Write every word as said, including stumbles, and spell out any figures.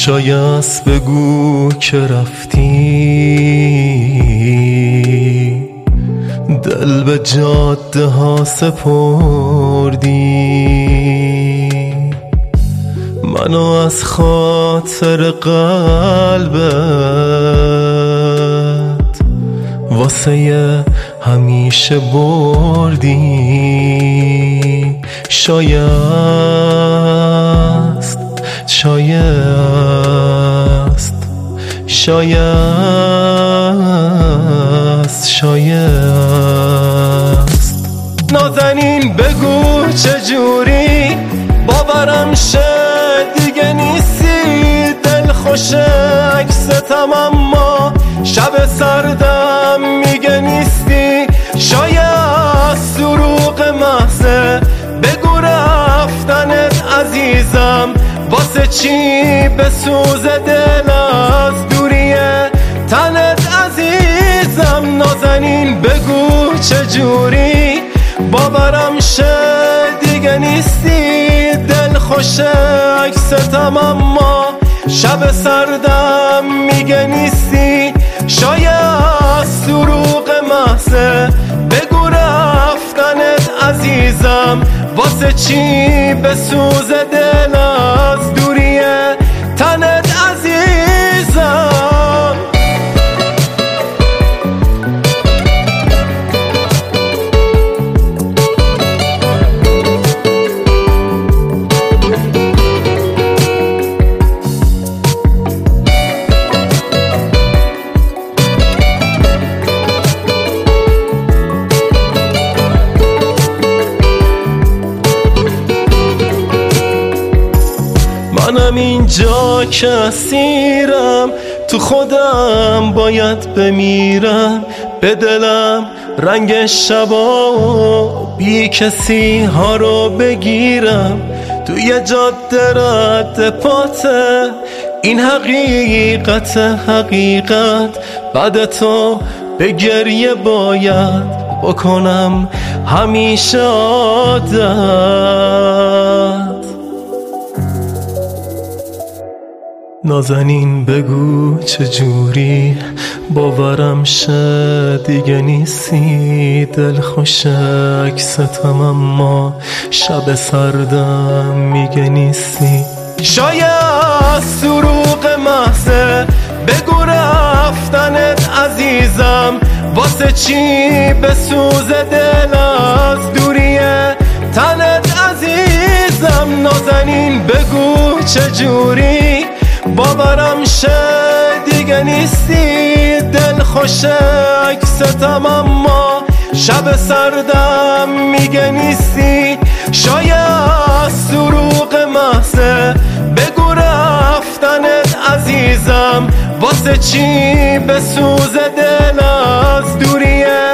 شایست بگو که رفتی، دل به جاده ها سپردی، منو از خاطر قلبت واسه همیشه بردی. شایست شایست شایست شایست نازنین بگو چجوری باورم شه دیگه نیستی، دل خوش عکستم اما شب سردم میگه نیستی. شایست دروغ محضه بگو رفتنت عزیزم، واسه چی بسوز دل از دوری تنت عزیزم. نازنین بگو چجوری باورم شه دیگه نیستی، دل خوش عکستم اما شب سردم میگه نیستی. شایست دروغ محضه بگو رفتنت عزیزم، واسه چی بسوز دل از دوری تنت عزیزم. منم اینجا که اسیرم، تو خودم باید بمیرم، به دلم رنگ شبا و بی کسی ها رو بگیرم. توی جاده رد پاته این حقیقت حقیقت، بعد تو به گریه باید بکنم همیشه عادت. نازنین بگو چجوری باورم شه دیگه نیستی، دل خوش عکستم اما شب سردم میگه نیستی. شایست دروغ محضه بگو رفتنت عزیزم، واسه چی بسوز دل از دوری تنت عزیزم. نازنین بگو چجوری باورم شه دیگه نیستی، دل خوش عکستم اما شب سردم میگه نیستی. شایست دروغ محضه بگو رفتنت عزیزم، واسه چی بسوز دل از دوری